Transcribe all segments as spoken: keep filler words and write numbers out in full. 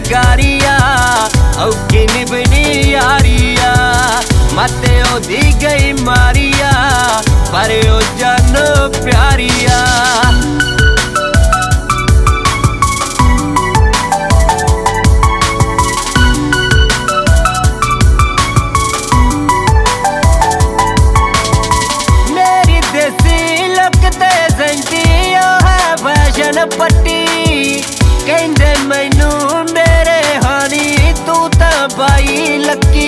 बेरोजगारिया औखी निभनी यारिया मते ओदी गई मारिया पर ओ जानो प्यारिया। मेरी देसी लुक ते सेंटी ओ है फैशन पट्टी कहंदे मैनू मेरे हानी तू तां बाई लक्की।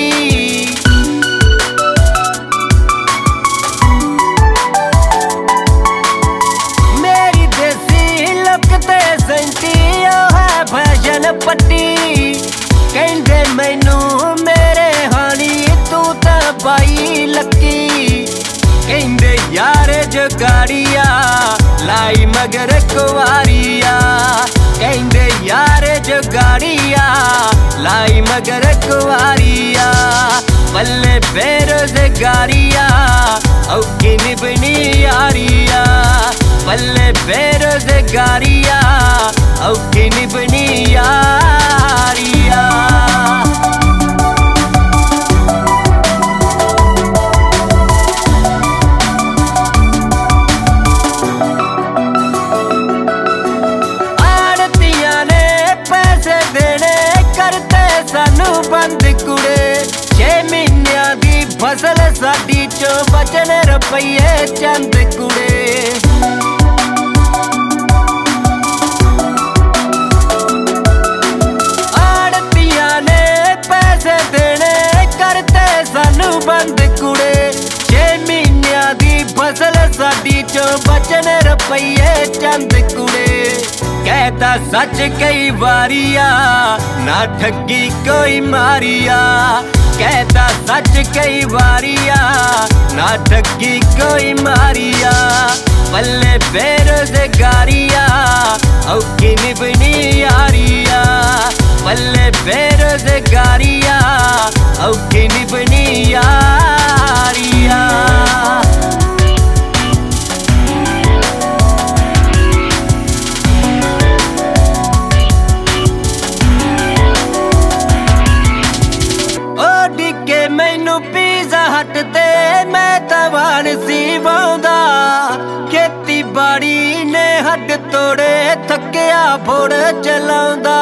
मेरी देसी लुक ते सेंटी ओ है फैशन पट्टी कहंदे मैनू मेरे हानी तू तां बाई लक्की। कहंदे यार जुगाड़िया लाई मगर कुवारिया कहंदे यार जुगाड़िया लाई मगर कुवारिया पल्ले बेरोजगारिया औखी निभनी यारिया पल्ले बेरोजगारिया औखी निभनी यारिया। बंद कुड़े छे महीनिया दी फसल साडी चो बचन रुपये चंद कुड़े। आड़तिया ने पैसे देने करते सानू बंद कुड़े छे महीनिया दी फसल साडी चो बचन रुपये चंद कुड़े। कहता सच कई बारिया ना ठगी कोई मारिया कहता सच कई बारिया ना ठगी कोई मारिया पल्ले बेरोजगारिया औखी निभनी यारिया पल्ले बेरोजगारिया औखी निभनी यारिया। मैनू पिज़्ज़ा हट ते मैं तवान सी वाउंदा खेती बाड़ी ने हड तोड़े थकिया फोड़ चलाउंदा।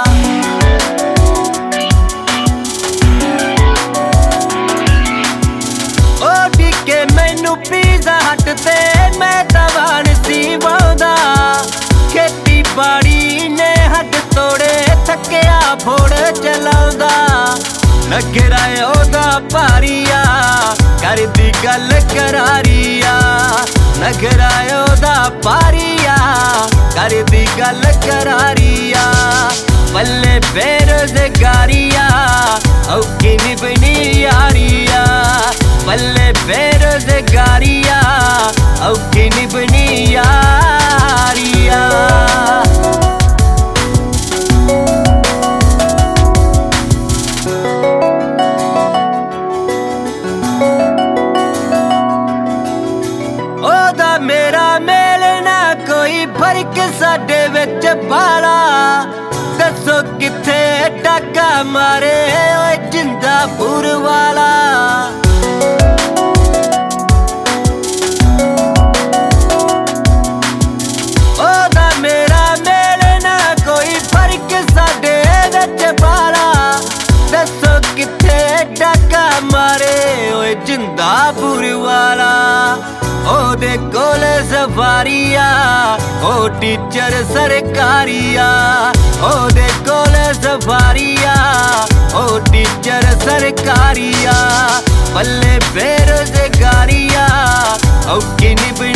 ओ डिके मैनू पिज़्ज़ा हट ते मैं तवान सी वाउंदा खेती बाड़ी ने हड तोड़े थकिया फोड़ चलाउंदा। नखरा ओदा भारिया करदी गल करारिया नखरा ओदा भारिया करदी गल करारिया पल्ले बेरोजगारिया औखी निभनी यारिया पल्ले बेरोजगारिया औखी निभनी यारिया। मेरा मेल ना कोई फर्क साडे विच बाला दसो किथे डाका मारे ओए जिंदापुर वाला। ओदा मेरा मेल ना कोई फर्क साडे विच बाला दसो किथे डाका मारे ओए जिंदापुर वाला। ओदे कोले सफारिया ओ टीचर सरकारिया ओदे कोले सफारिया ओ टीचर सरकारिया पल्ले बेरोजगारिया औखी निभनी